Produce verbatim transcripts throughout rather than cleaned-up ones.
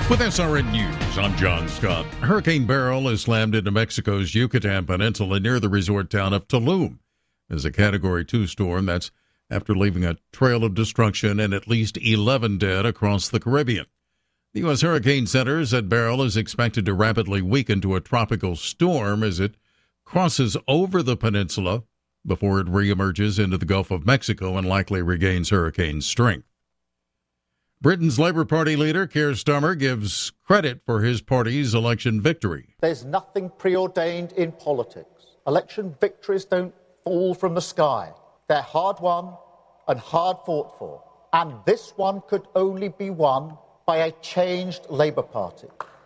With S R N News, I'm John Scott. Hurricane Beryl has slammed into Mexico's Yucatan Peninsula near the resort town of Tulum. As a Category two storm, that's after leaving a trail of destruction and at least eleven dead across the Caribbean. The U S. Hurricane Center said Beryl is expected to rapidly weaken to a tropical storm as it crosses over the peninsula before it reemerges into the Gulf of Mexico and likely regains hurricane strength. Britain's Labour Party leader, Keir Starmer, gives credit for his party's election victory. There's nothing preordained in politics. Election victories don't fall from the sky. They're hard won and hard fought for. And this one could only be won by a changed Labour Party.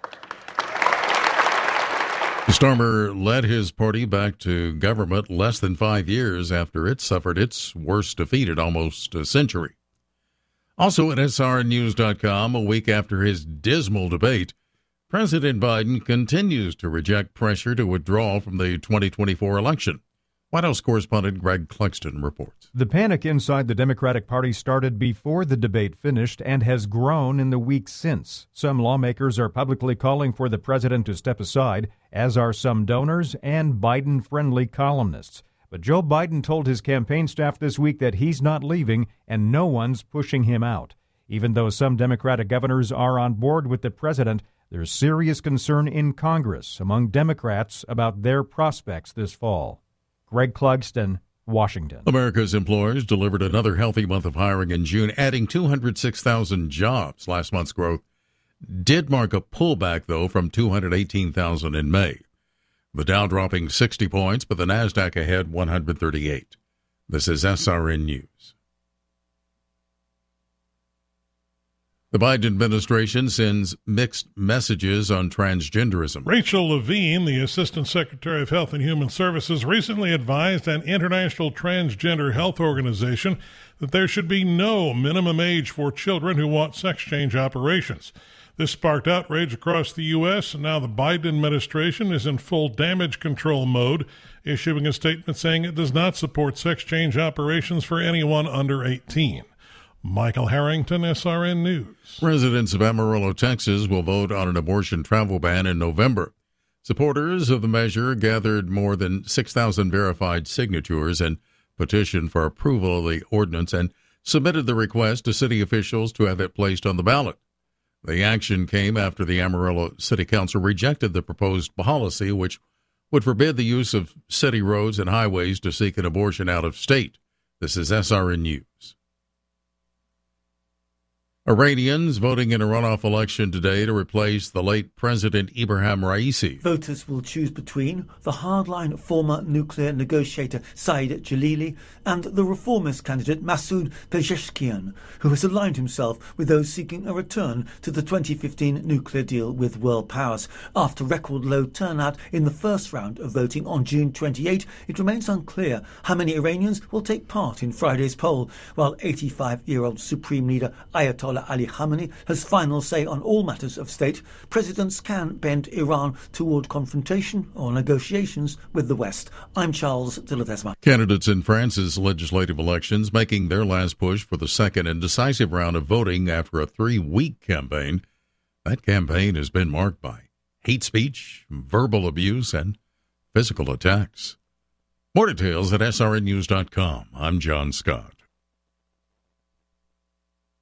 Starmer led his party back to government less than five years after it suffered its worst defeat in almost a century. Also at S R N News dot com, a week after his dismal debate, President Biden continues to reject pressure to withdraw from the twenty twenty-four election. White House correspondent Greg Clugston reports. The panic inside the Democratic Party started before the debate finished and has grown in the weeks since. Some lawmakers are publicly calling for the president to step aside, as are some donors and Biden-friendly columnists. But Joe Biden told his campaign staff this week that he's not leaving and no one's pushing him out. Even though some Democratic governors are on board with the president, there's serious concern in Congress among Democrats about their prospects this fall. Greg Clugston, Washington. America's employers delivered another healthy month of hiring in June, adding two hundred six thousand jobs. Last month's growth did mark a pullback, though, from two hundred eighteen thousand in May. The Dow dropping sixty points, but the NASDAQ ahead one hundred thirty-eight. This is S R N News. The Biden administration sends mixed messages on transgenderism. Rachel Levine, the Assistant Secretary of Health and Human Services, recently advised an international transgender health organization that there should be no minimum age for children who want sex change operations. This sparked outrage across the U S, and now the Biden administration is in full damage control mode, issuing a statement saying it does not support sex change operations for anyone under eighteen. Michael Harrington, S R N News. Residents of Amarillo, Texas will vote on an abortion travel ban in November. Supporters of the measure gathered more than six thousand verified signatures and petitioned for approval of the ordinance and submitted the request to city officials to have it placed on the ballot. The action came after the Amarillo City Council rejected the proposed policy, which would forbid the use of city roads and highways to seek an abortion out of state. This is S R N News. Iranians voting in a runoff election today to replace the late President Ibrahim Raisi. Voters will choose between the hardline former nuclear negotiator Saeed Jalili and the reformist candidate Masoud Pezeshkian, who has aligned himself with those seeking a return to the twenty fifteen nuclear deal with world powers. After record low turnout in the first round of voting on June twenty-eighth, it remains unclear how many Iranians will take part in Friday's poll, while eighty-five-year-old Supreme Leader Ayatollah Ali Khamenei has final say on all matters of state. Presidents can bend Iran toward confrontation or negotiations with the West. I'm Charles de Ledesma. Candidates in France's legislative elections making their last push for the second and decisive round of voting after a three-week campaign. That campaign has been marked by hate speech, verbal abuse, and physical attacks. More details at S R N News dot com. I'm John Scott.